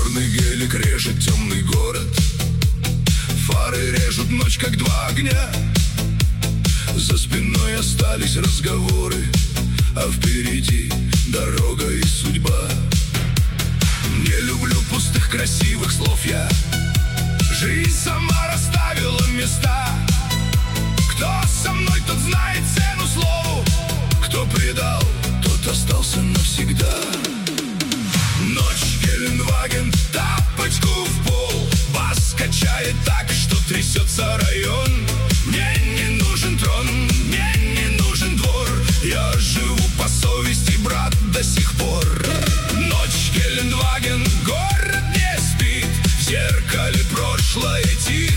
Черный гелик режет темный город, фары режут ночь, как два огня. За спиной остались разговоры, а впереди дорога и судьба. Не люблю пустых красивых слов я, жизнь сама расставила места. Кто со мной, тот знает цену слову, кто предал, тот остался навсегда. Ночь, Геленваген, тапочку в пол, бас качает так, что трясется район. Мне не нужен трон, мне не нужен двор, я живу по совести, брат, до сих пор. Ночь, Геленваген, город не спит, в зеркале прошлое тихо.